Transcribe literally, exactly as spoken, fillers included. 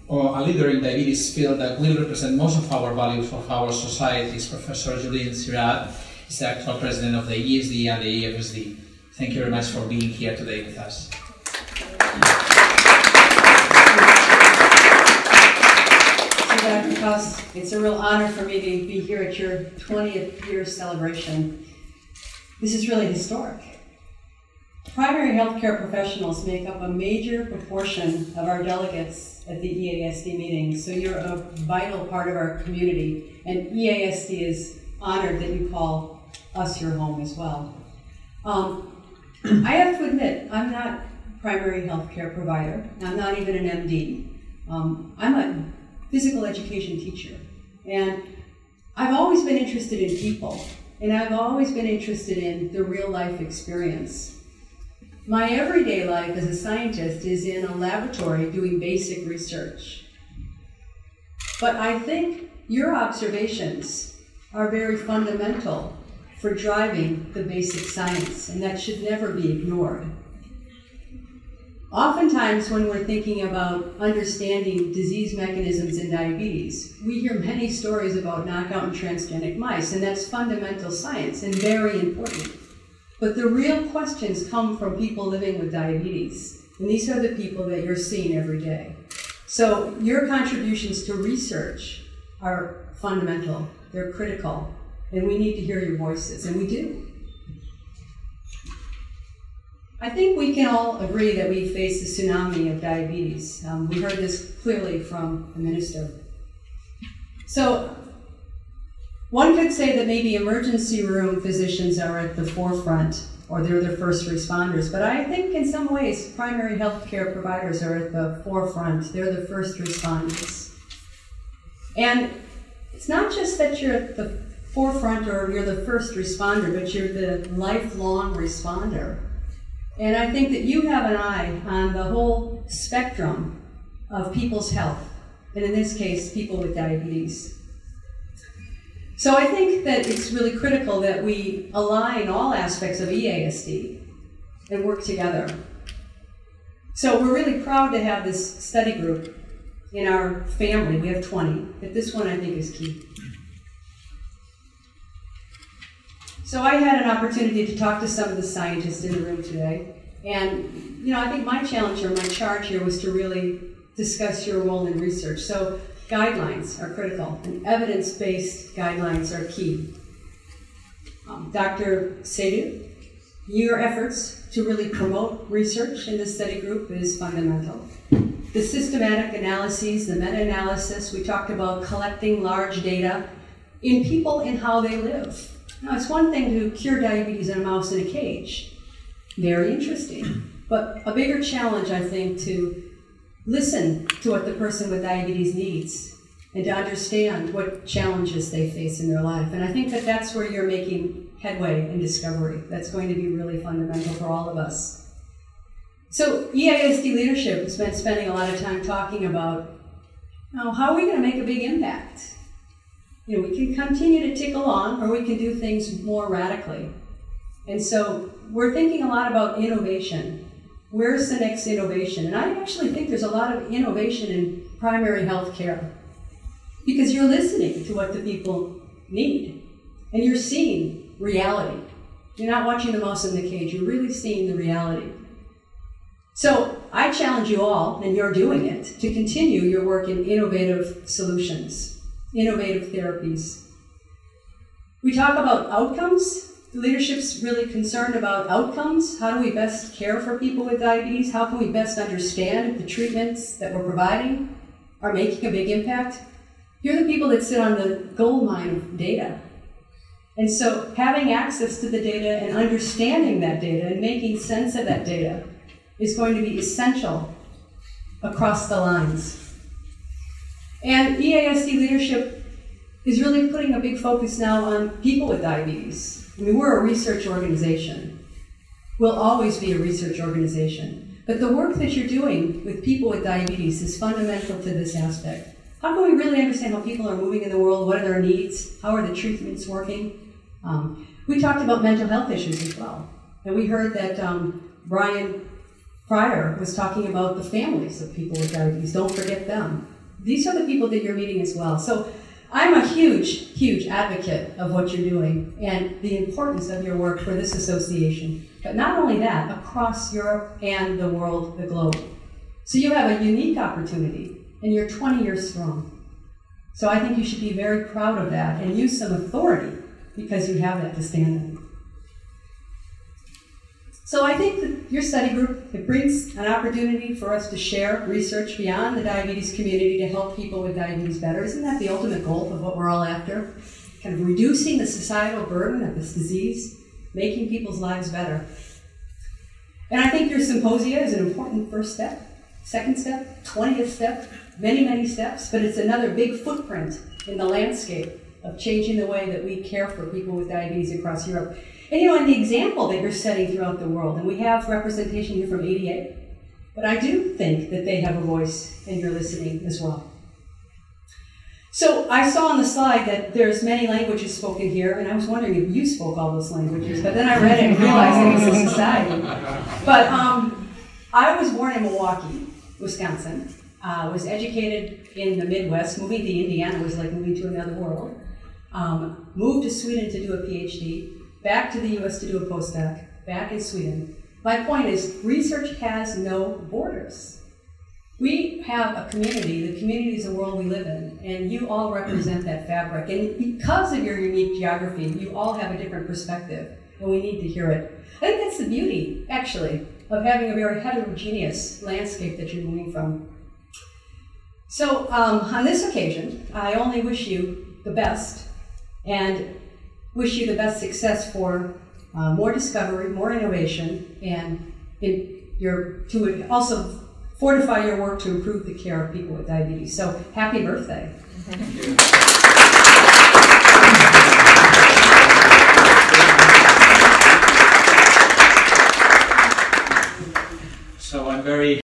or a leader in diabetes field that will represent most of our values of our society is Professor Julien Sirhat. He's the actual president of the E S D and the E F S D. Thank you very much for being here today with us. So Doctor Koss, it's a real honor for me to be here at your twentieth year celebration. This is really historic. Primary healthcare professionals make up a major proportion of our delegates at the E A S D meetings, so you're a vital part of our community, and E A S D is honored that you call us your home as well. Um, I have to admit, I'm not a primary healthcare provider. I'm not even an M D. Um, I'm a physical education teacher, and I've always been interested in people, and I've always been interested in the real life experience. My everyday life as a scientist is in a laboratory doing basic research. But I think your observations are very fundamental for driving the basic science, and that should never be ignored. Oftentimes when we're thinking about understanding disease mechanisms in diabetes, we hear many stories about knockout and transgenic mice, and that's fundamental science and very important. But the real questions come from people living with diabetes, and these are the people that you're seeing every day. So your contributions to research are fundamental, they're critical, and we need to hear your voices, and we do. I think we can all agree that we face a tsunami of diabetes. Um, we heard this clearly from the minister. So one could say that maybe emergency room physicians are at the forefront, or they're the first responders, but I think in some ways primary health care providers are at the forefront. They're the first responders. And it's not just that you're at the forefront or you're the first responder, but you're the lifelong responder. And I think that you have an eye on the whole spectrum of people's health, and in this case, people with diabetes. So I think that it's really critical that we align all aspects of E A S D and work together. So we're really proud to have this study group in our family. We have twenty, but this one I think is key. So I had an opportunity to talk to some of the scientists in the room today, and you know, I think my challenge or my charge here was to really discuss your role in research. So guidelines are critical, and evidence-based guidelines are key. Um, Doctor Seydoux, your efforts to really promote research in this study group is fundamental. The systematic analyses, the meta-analysis, we talked about collecting large data in people and how they live. Now, it's one thing to cure diabetes in a mouse in a cage. Very interesting. But a bigger challenge, I think, to listen to what the person with diabetes needs and to understand what challenges they face in their life. And I think that that's where you're making headway in discovery. That's going to be really fundamental for all of us. So E A S D leadership has been spending a lot of time talking about, you know, how are we going to make a big impact? You know, we can continue to tick along, or we can do things more radically. And so we're thinking a lot about innovation. Where's the next innovation? And I actually think there's a lot of innovation in primary health care, because you're listening to what the people need, and you're seeing reality. You're not watching the mouse in the cage, you're really seeing the reality. So I challenge you all, and you're doing it, to continue your work in innovative solutions. Innovative therapies. We talk about outcomes. The leadership's really concerned about outcomes. How do we best care for people with diabetes? How can we best understand if the treatments that we're providing are making a big impact? You're the people that sit on the gold mine of data. And so having access to the data and understanding that data and making sense of that data is going to be essential across the lines. And E A S D leadership is really putting a big focus now on people with diabetes. I mean, we're a research organization. We'll always be a research organization. But the work that you're doing with people with diabetes is fundamental to this aspect. How can we really understand how people are moving in the world? What are their needs? How are the treatments working? Um, we talked about mental health issues as well. And we heard that um, Brian prior was talking about the families of people with diabetes. Don't forget them. These are the people that you're meeting as well. So I'm a huge, huge advocate of what you're doing and the importance of your work for this association. But not only that, across Europe and the world, the globe. So you have a unique opportunity, and you're twenty years strong. So I think you should be very proud of that and use some authority because you have that to stand on. So I think that your study group, it brings an opportunity for us to share research beyond the diabetes community to help people with diabetes better. Isn't that the ultimate goal of what we're all after? Kind of reducing the societal burden of this disease, making people's lives better. And I think your symposia is an important first step. Second step, twentieth step, many, many steps, but it's another big footprint in the landscape of changing the way that we care for people with diabetes across Europe. And you know, in the example that you're setting throughout the world, and we have representation here from A D A, but I do think that they have a voice and you're listening as well. So I saw on the slide that there's many languages spoken here, and I was wondering if you spoke all those languages, but then I read it and realized it was a society. But um, I was born in Milwaukee, Wisconsin. Uh, was educated in the Midwest. Moving to Indiana was like moving to another world. Um, moved to Sweden to do a PhD. Back to the U S to do a postdoc. Back in Sweden. My point is, research has no borders. We have a community. The community is the world we live in, and you all represent that fabric. And because of your unique geography, you all have a different perspective, and we need to hear it. I think that's the beauty, actually, of having a very heterogeneous landscape that you're moving from. So um, on this occasion, I only wish you the best and wish you the best success for uh, more discovery, more innovation, and in your, to also fortify your work to improve the care of people with diabetes. So happy birthday. Thank you. So I'm very